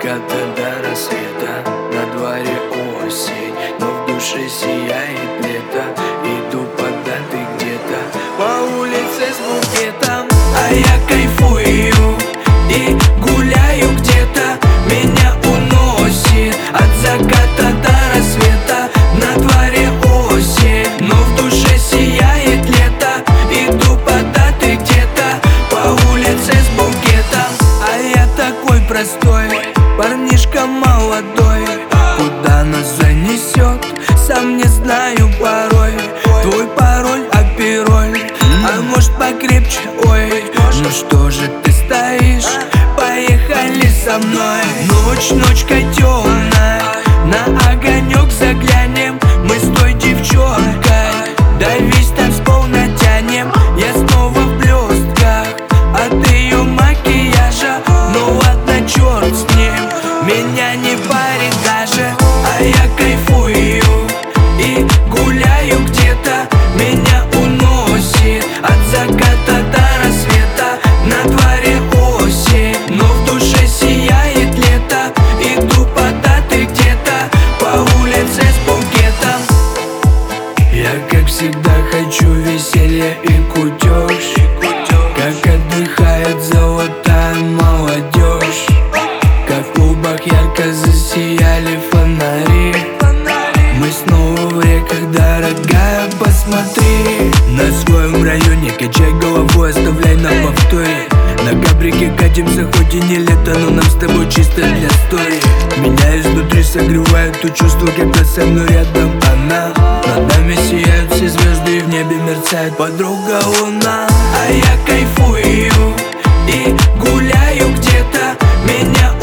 заката до рассвета. На дворе осень, но в душе сияет лето. Иду куда ты где-то по улице с букетом, а я кайфую и гуляю где-то. Меня уносит от заката до рассвета. На дворе осень, но в душе сияет лето. Иду куда ты где-то по улице с букетом, а я такой простой, парнишка молодой. Куда нас занесет, сам не знаю порой. Твой пароль, апероль, а может покрепче, ой. Ну что же ты стоишь, поехали со мной. Ночь-ночка темная, на огонек заглянем. Мы с той девчонкой до весь танцпол натянем. Я снова в блестках от ее макияжа. Ну ладно, черт с ним, меня не парит даже. А я кайфую и гуляю где-то. Меня уносит от заката до рассвета. На дворе осень, но в душе сияет лето. Иду куда ты где-то по улице с букетом. Я, как всегда, хочу веселья и кутеж, как отдыхает золотая молодежь. Как в клубах ярко засияли фонари. Мы снова в реках, дорогая, посмотри. На своем районе качай головой, оставляй на повторе. На габрике катимся, хоть и не лето, но нам с тобой чисто для истории. Меня изнутри согревает то чувство, когда со мной рядом она. Над нами сияют все звезды и в небе мерцает подруга луна. А я кайфую и гуляю где-то. Меня